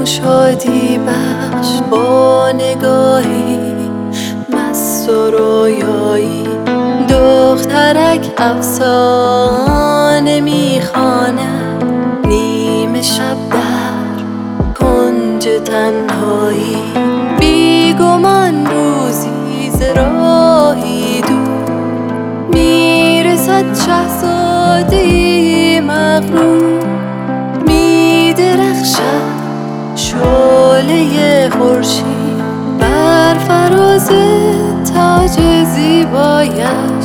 شادی بخش با نگاهی مست و رویایی، دخترک افسانه میخواند نیمه شب در کنج تنهایی. بیگمان روزی ز راهی دور میرسد شهزاده‌ای مغرور، میدرخشد شعله خورشید بر فراز تاج زیبایش.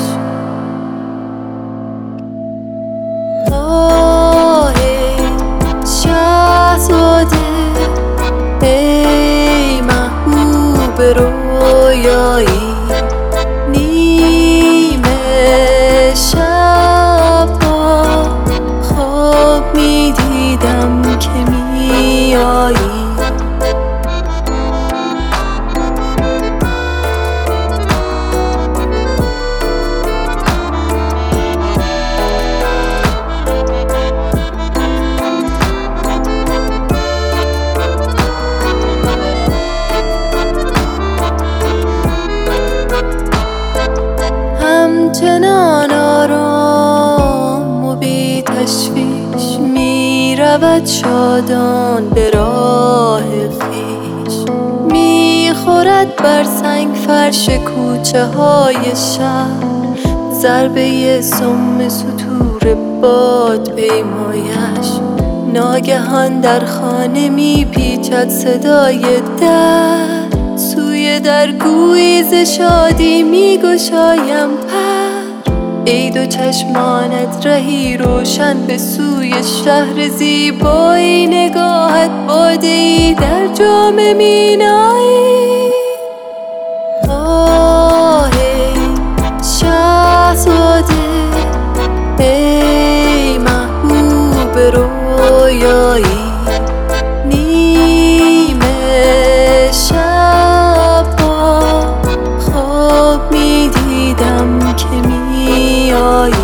ای شهزاده، ای محبوب رویایی، نیمه شب با خواب میدیدم که میایی. همچنان آرام و بی تشویش می رود شادان به راه خویش، می خورد بر سنگ فرش کوچه های شهر ضربه سم ستور باد پیمایش. ناگهان در خانه می پیچد صدای در، سوی در گویی ز شادی می گشایم پر. ای دو چشمانت رهی روشن به سوی شهر زیبایی، نگاهت باده‌ای در جام مینایی. ای شهزاده، ای محبوب رویایی، نیمه شب با خواب میدیدم که میایی.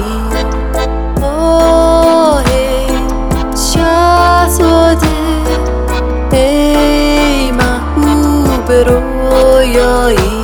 ای شهزاده، ای محبوب رویایی،